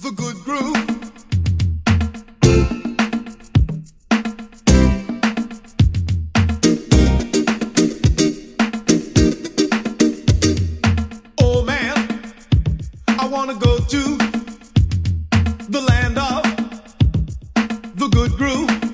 the good groove. Oh man, I wanna go to the land of the good groove.